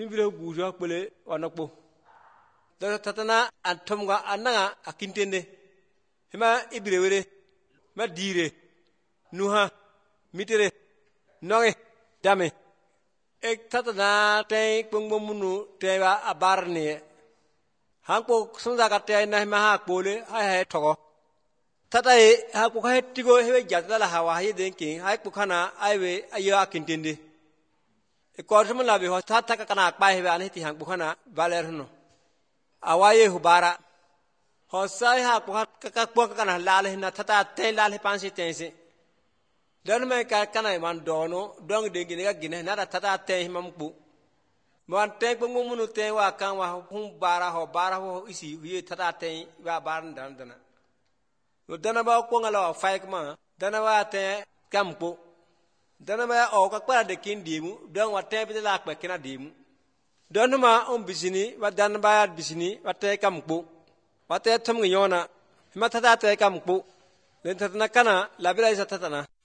video gujo pele wanakpo da tatana antomga ananga akintende hema ibirewere ma dire nuha mitere noge dame ek tatana tay pungmunu tewa abarne hanko sunza katte na ma ha pole ha togo tatai ha ku ka tigo hewe jatala hawa ye denki ha ku kana aiwe ayo akintende e ko rimo labe ho tata kana pa hewe aneti hanko kana valerno awaye hubara ho sai ha ku ka ku kana lale na tata te lale pansi tense dan me ka kana man dono dong dengi ne ga gine na tata te himampu man te pungmunu te wa kan wa hum bara ho isi wiye tata te wa baran dan dana ba ko ngala fa ma dana ba te kampo dana ba o ka para de kin dimu don wa te bi la pa kina dimu don ma on bisini wa dana ba bisini wa te kampo wa te tham ngi yona ma tata te kampo len tatana kana la bila isa tatana